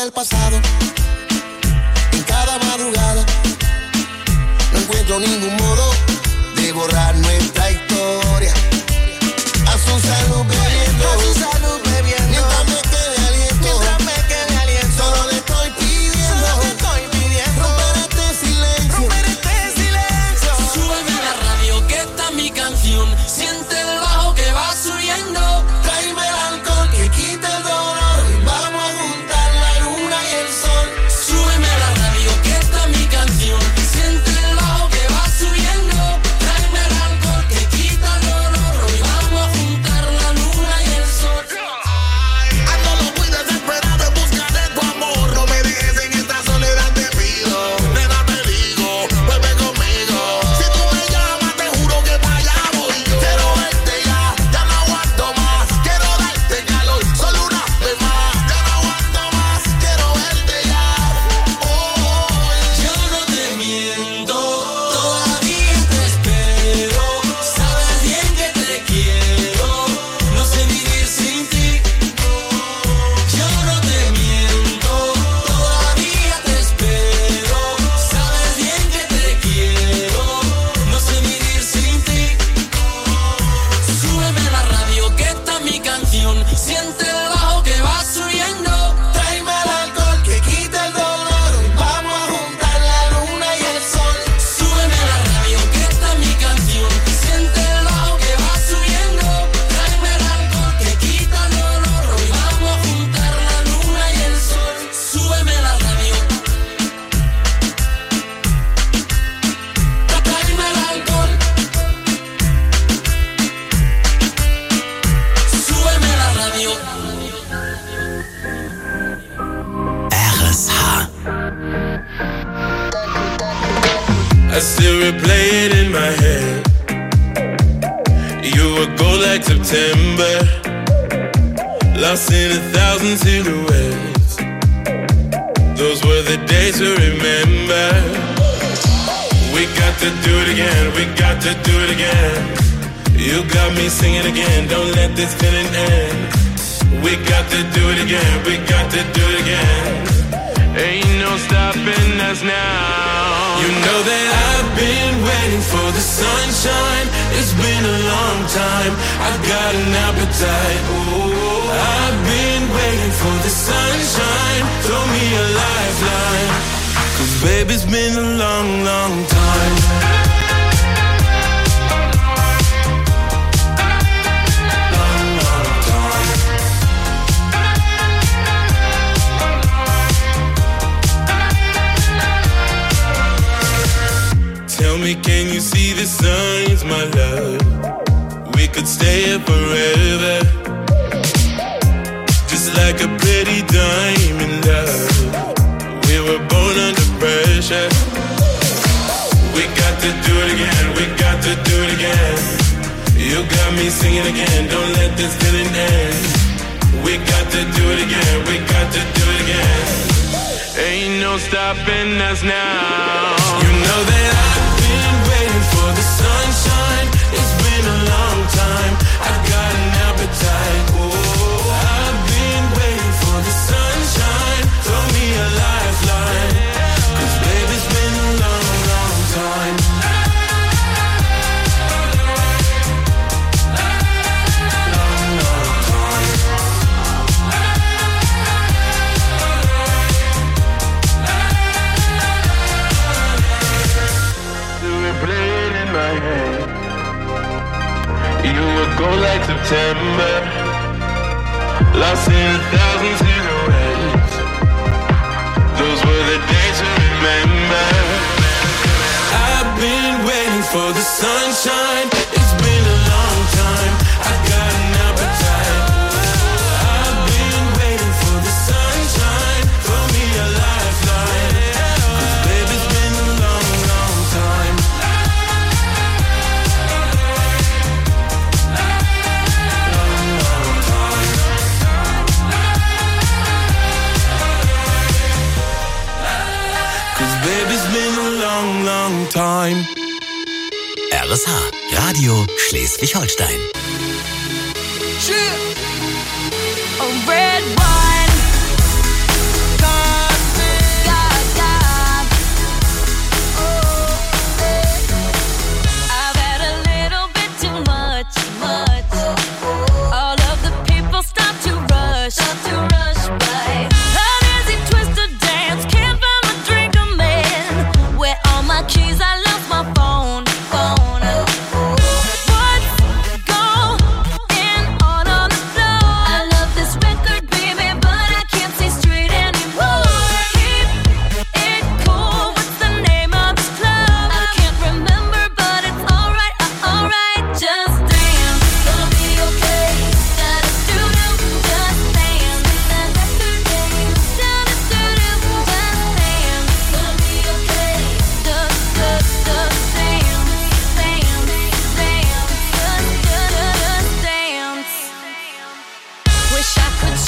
del pasado. En cada madrugada no encuentro ningún modo de borrar nuestra historia. A su salud bebiendo, a su salud bebiendo. Mientras me quede aliento, mientras me quede aliento. Solo le estoy pidiendo, solo le estoy pidiendo. Romper este silencio, romper este silencio. Súbeme la radio que está mi canción. Siente el bajo que va subiendo. Tráeme el alcohol que quita el dolor. Y vamos a juntar la luna y el sol. Súbeme la radio que está mi canción. Siente el bajo que va subiendo. Tráeme el alcohol que quita el dolor. Hoy vamos a juntar la luna y el sol. Ando lo muy desesperado en busca de tu amor. No me dejes en esta soledad, te pido. Nena, te digo, vuelve conmigo. Si tú me llamas, te juro que para allá voy yo. Quiero verte ya, ya no aguanto más. Quiero darte calor, solo una vez más. Ya no aguanto más, quiero verte ya. Oh, Yo no te miento, todavía te espero. Sabes bien que te quiero, no sé vivir sin ti. Yo no te miento, todavía te espero. Sabes bien que te quiero, no sé vivir sin ti. Súbeme la radio que está mi canción. Siente el bajo que va subiendo. tráeme el alcohol que quita el dolor. Y vamos a juntar la luna y el sol. Súbeme la radio que está mi canción. Siente el bajo que va subiendo. Tráeme el alcohol que quita el dolor. Hoy vamos a juntar la luna y el sol. Súbeme la radio. Tráeme el alcohol. Súbeme la radio. R S H. I still replay it in my head. You were gold like September, lost in a thousand silhouettes. Those were the days to remember. We got to do it again, we got to do it again. You got me singing again, don't let this feeling end. We got to do it again, we got to do it again. Ain't no stopping us now. You know that I've been waiting for the sunshine. It's been a long time. I've got an appetite. Ooh, I've been waiting for the sunshine. Throw me a lifeline. Cause baby, it's been a long, long time. Long, long time. Tell me, can you see the signs, my love? We could stay here forever. Just like a pretty diamond, love. We were born under pressure. We got to do it again, we got to do it again. You got me singing again, don't let this feeling end. We got to do it again, we got to do it again. Ain't no stopping us now. You know that I've been waiting for the sunshine. It's been a long time. I've got an appetite. Oh, I've been waiting for the sunshine. Throw me a lifeline. Cause baby, it's been a long, long time. Long, long time. Play it in my head. You would go like September, lost in a thousand silhouettes. Those were the days to remember. I've been waiting for the sunshine. It's been a long time. I've got an appetite. I've been waiting for the sunshine. Throw me a lifeline. Cause baby, it's been a long, long time. Long, long time. R S H, Radio Schleswig-Holstein. A red wine.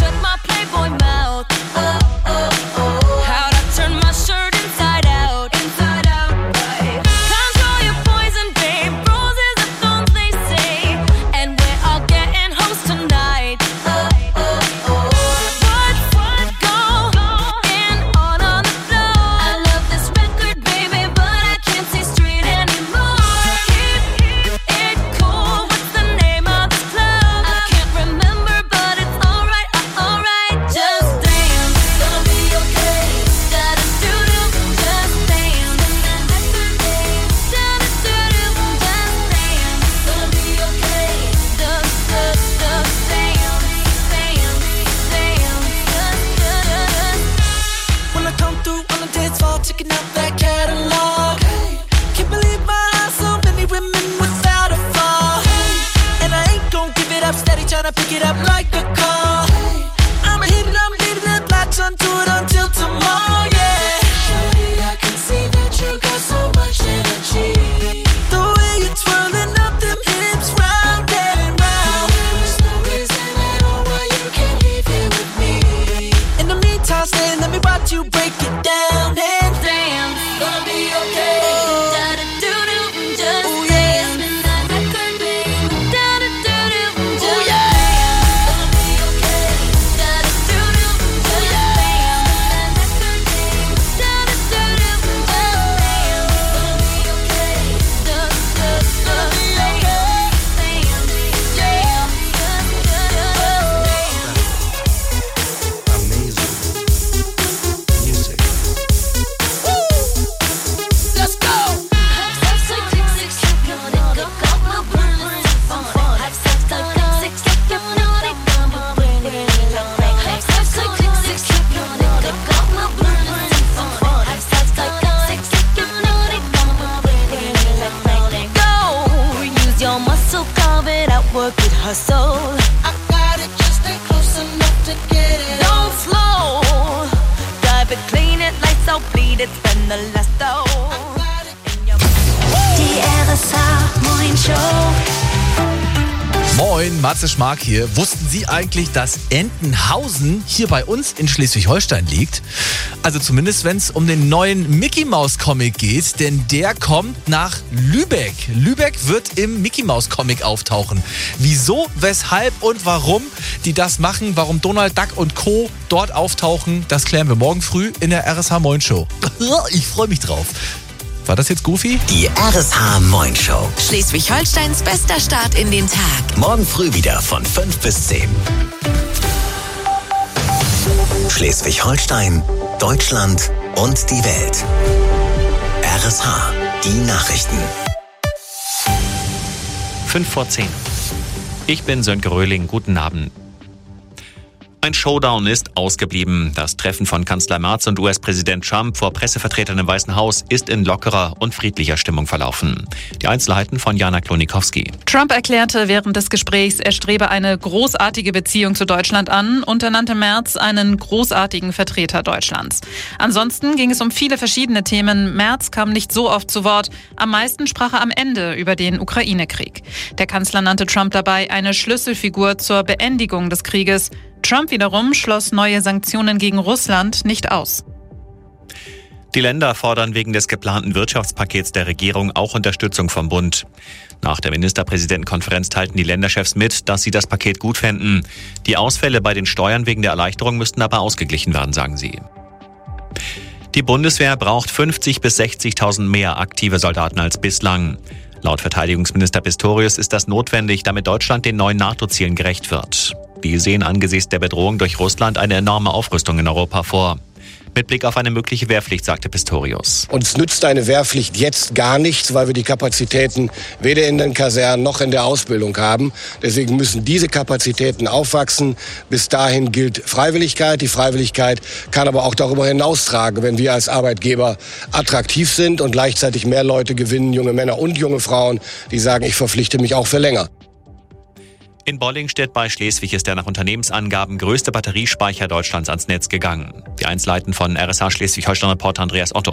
shut my Playboy mouth. Oh, oh, oh. How'd I turn my shirt inside out? Inside out, right. Control your poison, babe. Roses are thorns, they say. And we're all getting hosed tonight. Oh, oh, oh. What's what going on on the floor? I love this record, baby, but I can't see straight anymore. Keep it cool. What's the name of this club? I can't remember, but it's alright, uh, alright. Just dance, gonna be okay. Da da do do, just dance. Da da do do, just dance. Gonna be okay. Just, just, just dance, dance, dance. Just, just. When I come through on the dance floor, checking out that catalog. Hey, can't believe my eyes, so many women without a flaw. Hey, and I ain't gon' give it up, steady tryna pick it up like a call. Hey, I'ma hit it, I'm leaving it, latch onto it until tomorrow, yeah. Shorty, I can see that you got so much energy. The way you're twirling up them hips round and round. There's no reason at all why you can't leave here with me. In the meantime, stay, let me watch you break it down and Dance, gonna be okay. Da da do do, just dance. That record, babe. Da da do do, just dance. Gonna be okay. Da da do do, just dance. That record, babe. Da da do do, just dance. Gonna be okay. Just, just, just dance, dance, dance. Just, just dance. let's go. Go, use your muscle, carve it out, work it, hustle. I got it, just stay close enough to get it. Don't slow, drive it, clean it, lights out, bleed it, spend the last dough. Die R S H Moin Show. Moin, Matze Schmark hier. Wussten Sie eigentlich, dass Entenhausen hier bei uns in Schleswig-Holstein liegt? Also zumindest, wenn es um den neuen Mickey-Maus-Comic geht, denn der kommt nach Lübeck. Lübeck wird im Mickey-Maus-Comic auftauchen. Wieso, weshalb und warum die das machen, warum Donald Duck und Co. dort auftauchen, das klären wir morgen früh in der R S H Moin Show. Ich freue mich drauf. War das jetzt goofy? Die R S H Moin Show. Schleswig-Holsteins bester Start in den Tag. Morgen früh wieder von fünf bis zehn. Schleswig-Holstein, Deutschland und die Welt. R S H, die Nachrichten. fünf vor zehn. Ich bin Sönke Röhling. Guten Abend. Ein Showdown ist ausgeblieben. Das Treffen von Kanzler Merz und U S-Präsident Trump vor Pressevertretern im Weißen Haus ist in lockerer und friedlicher Stimmung verlaufen. Die Einzelheiten von Jana Klonikowski. Trump erklärte während des Gesprächs, er strebe eine großartige Beziehung zu Deutschland an und ernannte Merz einen großartigen Vertreter Deutschlands. Ansonsten ging es um viele verschiedene Themen. Merz kam nicht so oft zu Wort. Am meisten sprach er am Ende über den Ukraine-Krieg. Der Kanzler nannte Trump dabei eine Schlüsselfigur zur Beendigung des Krieges. Trump wiederum schloss neue Sanktionen gegen Russland nicht aus. Die Länder fordern wegen des geplanten Wirtschaftspakets der Regierung auch Unterstützung vom Bund. Nach der Ministerpräsidentenkonferenz teilten die Länderchefs mit, dass sie das Paket gut fänden. Die Ausfälle bei den Steuern wegen der Erleichterung müssten aber ausgeglichen werden, sagen sie. Die Bundeswehr braucht fünfzig bis sechzigtausend mehr aktive Soldaten als bislang. Laut Verteidigungsminister Pistorius ist das notwendig, damit Deutschland den neuen NATO-Zielen gerecht wird. Die sehen angesichts der Bedrohung durch Russland eine enorme Aufrüstung in Europa vor. Mit Blick auf eine mögliche Wehrpflicht, sagte Pistorius. Uns nützt eine Wehrpflicht jetzt gar nichts, weil wir die Kapazitäten weder in den Kasernen noch in der Ausbildung haben. Deswegen müssen diese Kapazitäten aufwachsen. Bis dahin gilt Freiwilligkeit. Die Freiwilligkeit kann aber auch darüber hinaustragen, wenn wir als Arbeitgeber attraktiv sind und gleichzeitig mehr Leute gewinnen, junge Männer und junge Frauen, die sagen, ich verpflichte mich auch für länger. In Bollingstedt bei Schleswig ist der nach Unternehmensangaben größte Batteriespeicher Deutschlands ans Netz gegangen. Die Einzelheiten von R S H Schleswig-Holstein-Reporter Andreas Otto.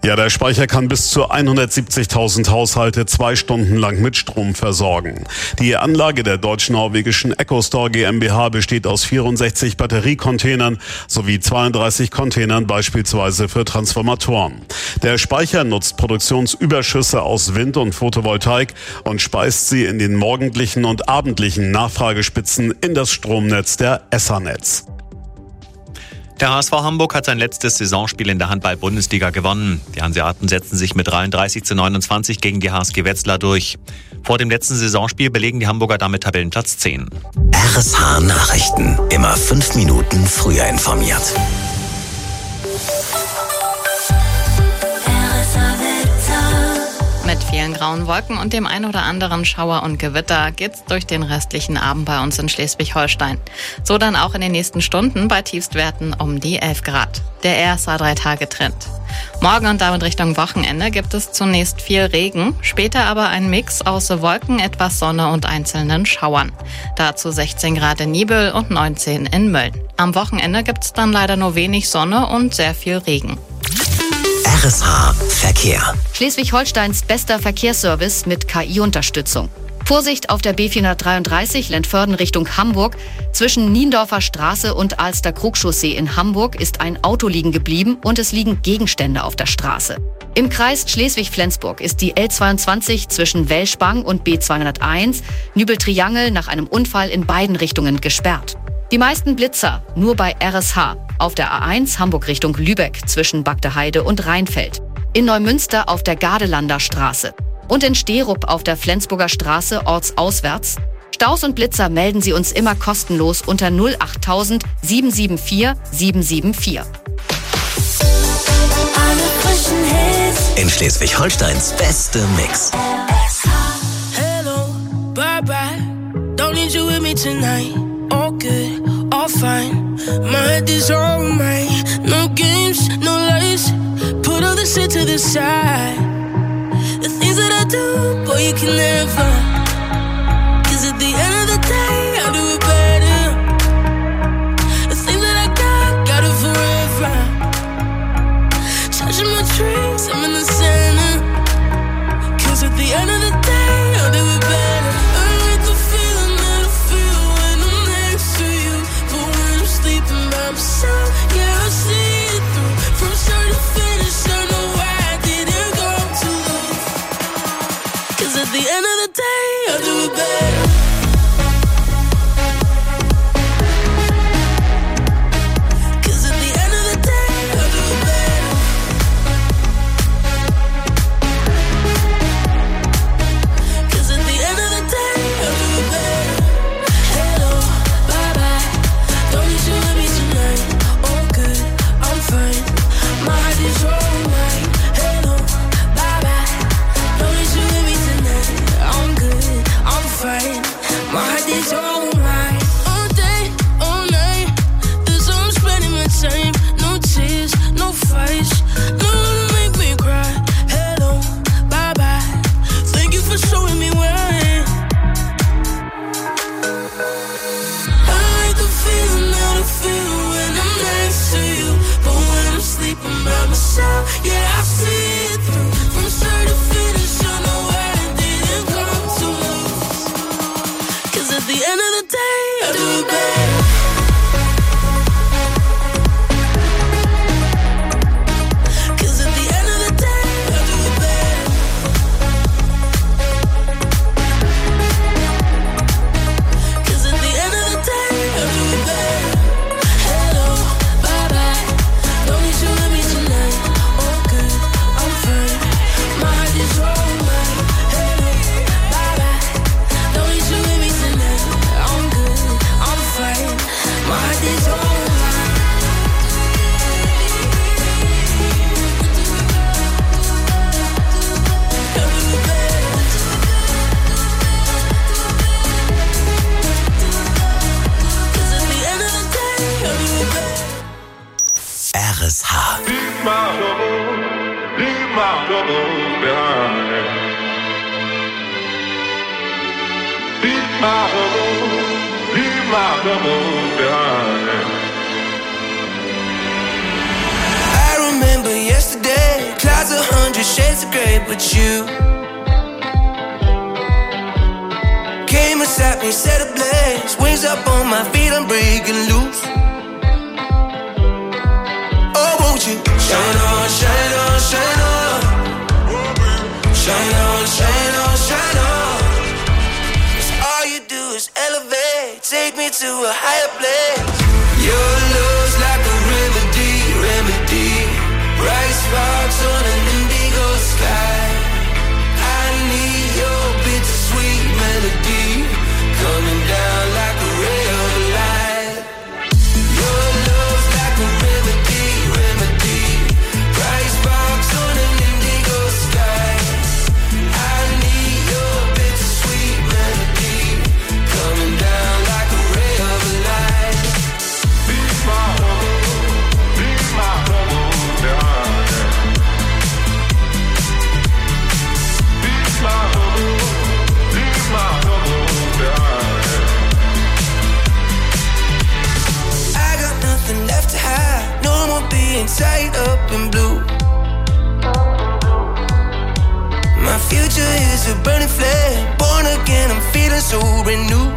Ja, der Speicher kann bis zu hundertsiebzigtausend Haushalte zwei Stunden lang mit Strom versorgen. Die Anlage der deutsch-norwegischen EcoStore GmbH besteht aus vierundsechzig Batteriecontainern sowie zweiunddreißig Containern beispielsweise für Transformatoren. Der Speicher nutzt Produktionsüberschüsse aus Wind und Photovoltaik und speist sie in den morgendlichen und abendlichen Nachfragespitzen in das Stromnetz der Essa-Netz. Der H S V Hamburg hat sein letztes Saisonspiel in der Handball-Bundesliga gewonnen. Die Hanseaten setzten sich mit dreiunddreißig zu neunundzwanzig gegen die H S G Wetzlar durch. Vor dem letzten Saisonspiel belegen die Hamburger damit Tabellenplatz zehn. R S H Nachrichten. Immer fünf Minuten früher informiert. Mit vielen grauen Wolken und dem ein oder anderen Schauer und Gewitter geht's durch den restlichen Abend bei uns in Schleswig-Holstein. So dann auch in den nächsten Stunden bei Tiefstwerten um die elf Grad. Der R S A-Drei-Tage-Trend. Morgen und damit Richtung Wochenende gibt es zunächst viel Regen, später aber ein Mix aus Wolken, etwas Sonne und einzelnen Schauern. Dazu sechzehn Grad in Nibel und neunzehn in Mölln. Am Wochenende gibt's dann leider nur wenig Sonne und sehr viel Regen. R S H Verkehr. Schleswig-Holsteins bester Verkehrsservice mit K I-Unterstützung. Vorsicht auf der B vierhundertdreiunddreißig Lentförden Richtung Hamburg. Zwischen Niendorfer Straße und Alster-Krug-Chaussee in Hamburg ist ein Auto liegen geblieben und es liegen Gegenstände auf der Straße. Im Kreis Schleswig-Flensburg ist die L zweiundzwanzig zwischen Welschbang und B zweihunderteins Nübel-Triangel nach einem Unfall in beiden Richtungen gesperrt. Die meisten Blitzer nur bei R S H. Auf der A eins Hamburg Richtung Lübeck zwischen Bagdeheide und Rheinfeld. In Neumünster auf der Gardelander Straße. Und in Sterup auf der Flensburger Straße ortsauswärts. Staus und Blitzer melden Sie uns immer kostenlos unter null achttausend sieben sieben vier sieben sieben vier. In Schleswig-Holsteins beste Mix. Hello, bye bye. Don't need you with me tonight. All good, all fine. My head is on mine. No games, no lies. Put all the shit to the side. The things that I do, boy, you can never. Cause at the end of the day, I'll do it better. The things that I got, got it forever. Touching my dreams, I'm in the center. Cause at the end of the day, I'll do it better. I like the feeling that I feel when I'm next to you. But when I'm sleeping by myself, yeah, I see it through. From start to finish, I know why I didn't go to lose. Cause at the end of the day, I'll do it better. Cause at the end of the day, I'll do it better. Cause at the end of the day, I'll do it better. Hello, bye bye. Don't need you with me tonight. All good, I'm fine. My heart is all mine. Hello, bye bye. Don't need you with me tonight. I'm good, I'm fine. My heart is all mine. All day, all night. This I'm spending my time. No tears, no fights. No one to make me cry. Hello, bye bye. Thank you for showing me why. I like the feeling that I feel when I'm next to you. But when I'm sleeping by myself, yeah, I see it through. From start to finish, I know why I didn't come to lose. Cause at the end of the day, I'll do it better. Cause at the end of the day, I'll do it better. Cause at the end of the day, I'll do it better. Hello, bye bye. Don't need you with me tonight. All good, I'm fine. My heart is all mine. Hello, bye bye. Don't need you with me tonight. I'm good, I'm fine. My heart is all mine. I'll do it better. Cause at the end of the day, I'll do it better. R S H. Leave my trouble, leave my troubles behind. Leave my trouble, leave my troubles behind. I remember yesterday, clouds Sky's a hundred shades of grey, but you came and sat me, set ablaze. Wings up on my feet, I'm breaking loose. Oh, won't you shine on, shine on, shine on, shine on, shine on, shine on. 'Cause all you do is elevate, take me to a higher place. Your love's like a remedy, remedy. Bright sparks on an indigo sky. I need your bittersweet melody coming down like a ray of light. Your love's like a remedy, remedy. Bright sparks on an indigo sky. I need your bittersweet melody coming down like a ray of light. Be my home, be my home, yeah. Be my home, be my home, yeah. I got nothing left to hide, no more being tied up in blue. My future is a burning flame, born again, I'm feeling so renewed.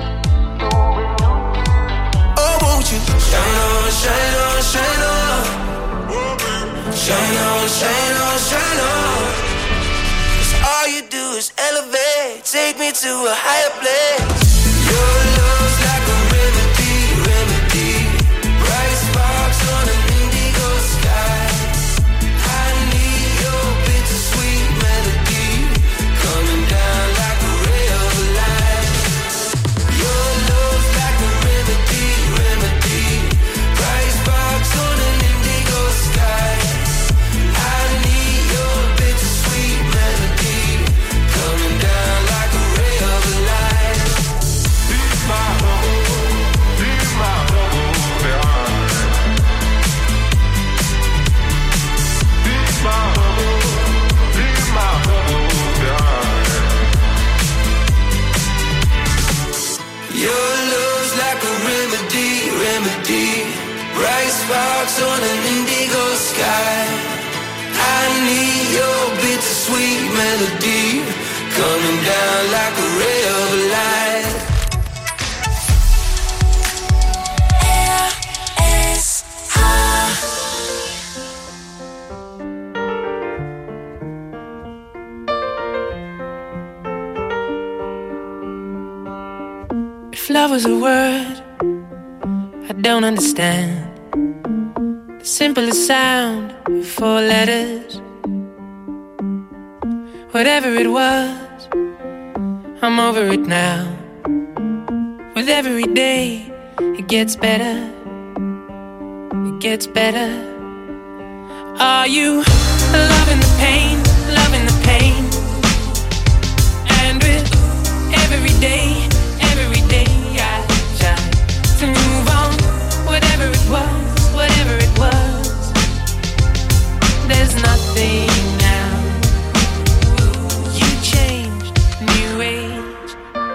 Oh, won't you shine on, shine on, shine on, shine on, shine on, shine on. 'Cause all you do is elevate, take me to a higher place. Your love's like a remedy, remedy. Bright sparks on an indigo sky. I need your bittersweet melody coming down like a ray of light. Your love's like a remedy, remedy. Bright sparks on an indigo sky. I need your bittersweet melody coming down like a ray of light. Be my home, be my home, yeah. Be my home, be my home, yeah. Your love's like a remedy, remedy. Bright sparks on an indigo sky. I need your bittersweet melody coming down like a ray of light. If love was a word I don't understand, the simplest sound of four letters. Whatever it was, I'm over it now. With every day, it gets better. It gets better. Are you loving the pain, loving the pain? And with every day, every day I try to move on. Whatever it was, whatever it was, there's nothing now. You changed, new age.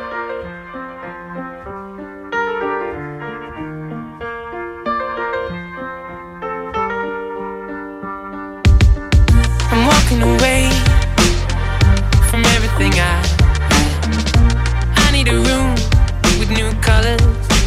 I'm walking away from everything I I need a room with new colors.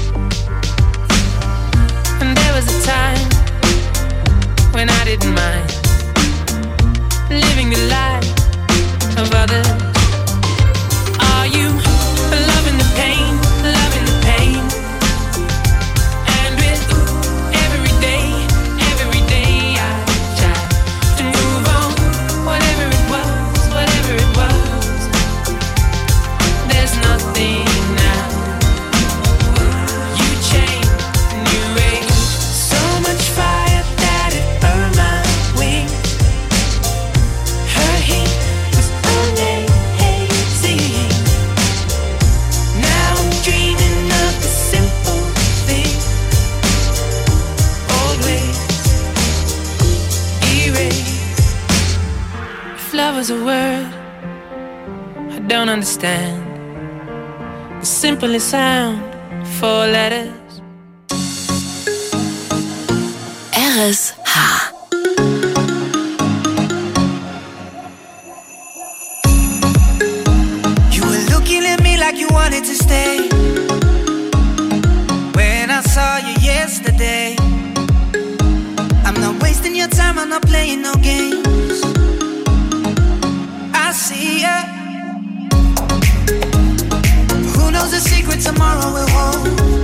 And there was a time when I didn't mind living the life of others. Are you loving the pain, loving the pain? And with every day, every day I try to move on. Whatever it was, whatever it was, there's nothing now. You changed, new age. So much fire that it burned my wings. Her heat was amazing. Now I'm dreaming of the simple thing. Old ways erased. If love was a word I don't understand, the simplest sound, four letters. R S H. stay. When I saw you yesterday, I'm not wasting your time, I'm not playing no games. I see ya. Who knows the secret tomorrow will hold?